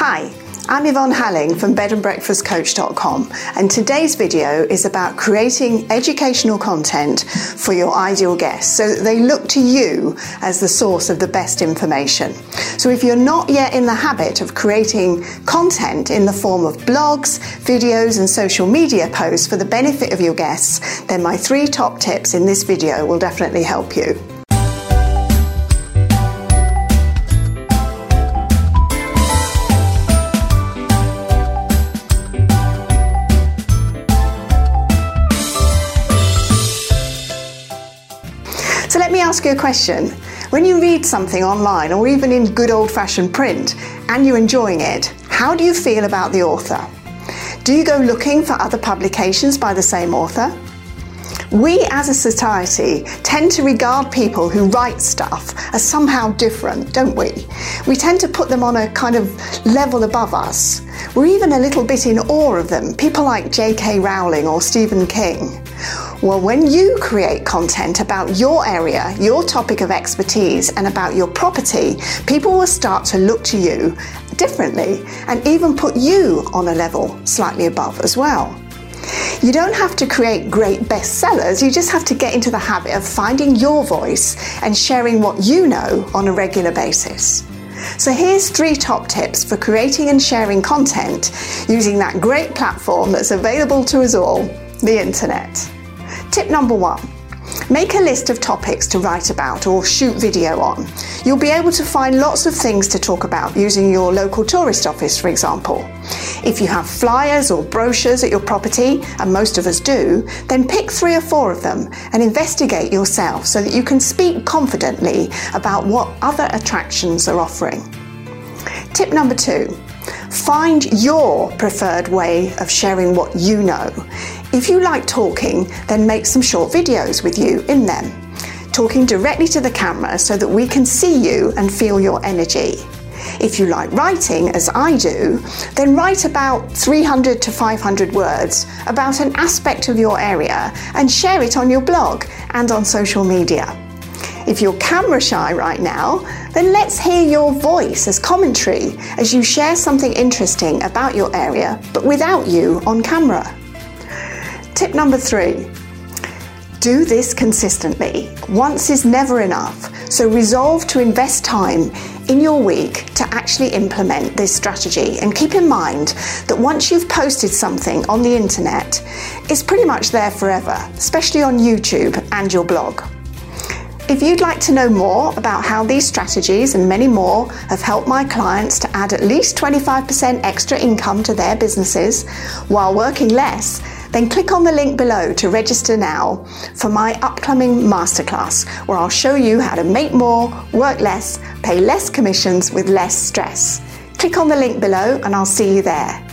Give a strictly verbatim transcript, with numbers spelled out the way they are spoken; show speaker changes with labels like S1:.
S1: Hi, I'm Yvonne Halling from bed and breakfast coach dot com, and today's video is about creating educational content for your ideal guests so that they look to you as the source of the best information. So if you're not yet in the habit of creating content in the form of blogs, videos and social media posts for the benefit of your guests, then my three top tips in this video will definitely help you. So let me ask you a question. When you read something online or even in good old-fashioned print and you're enjoying it, how do you feel about the author? Do you go looking for other publications by the same author? We as a society tend to regard people who write stuff as somehow different, don't we? We tend to put them on a kind of level above us. We're even a little bit in awe of them, people like J K Rowling or Stephen King. Well, when you create content about your area, your topic of expertise, and about your property, people will start to look to you differently and even put you on a level slightly above as well. You don't have to create great bestsellers, you just have to get into the habit of finding your voice and sharing what you know on a regular basis. So here's three top tips for creating and sharing content using that great platform that's available to us all, the internet. Tip number one, make a list of topics to write about or shoot video on. You'll be able to find lots of things to talk about using your local tourist office, for example. If you have flyers or brochures at your property, and most of us do, then pick three or four of them and investigate yourself so that you can speak confidently about what other attractions are offering. Tip number two, find your preferred way of sharing what you know. If you like talking, then make some short videos with you in them, talking directly to the camera so that we can see you and feel your energy. If you like writing, as I do, then write about three hundred to five hundred words about an aspect of your area and share it on your blog and on social media. If you're camera shy right now, then let's hear your voice as commentary as you share something interesting about your area, but without you on camera. Tip number three, do this consistently. Once is never enough, so resolve to invest time in your week to actually implement this strategy, and keep in mind that once you've posted something on the internet, it's pretty much there forever, especially on YouTube and your blog. If you'd like to know more about how these strategies and many more have helped my clients to add at least twenty-five percent extra income to their businesses while working less, then click on the link below to register now for my upcoming masterclass, where I'll show you how to make more, work less, pay less commissions with less stress. Click on the link below and I'll see you there.